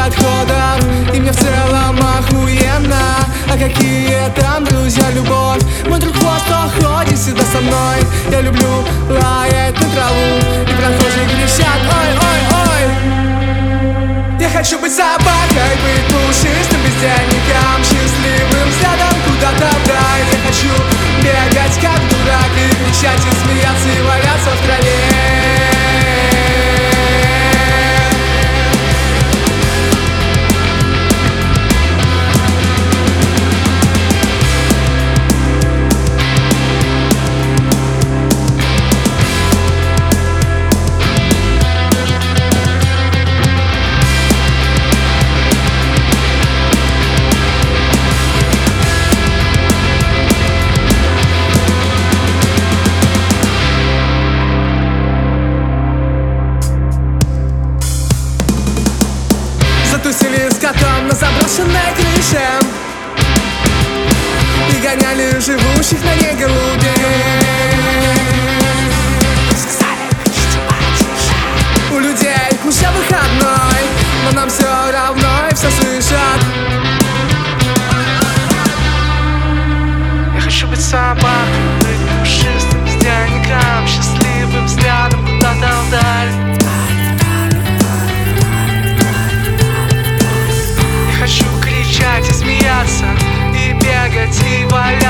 отходов, и мне в целом охуенно. А какие там друзья, любовь? Мой друг хвост ходит всегда со мной. Я люблю лаять на траву, и прохожие кричат: ой, ой, ой. Я хочу быть собакой, быть пушистым бездельником, счастливым взглядом куда-то вдаль. Я хочу бегать как дурак и кричать, и смеяться, и валяться в траве. Затусили с котом на заброшенной крыше и гоняли живущих на ней голубей. Сказали, кричите потише. У людей уже выходной, но нам все равно и все слышат. Я хочу быть собакой, быть пушистым бездельником, счастливым взглядом куда-то вдаль. Хочу кричать и смеяться, и бегать, и валять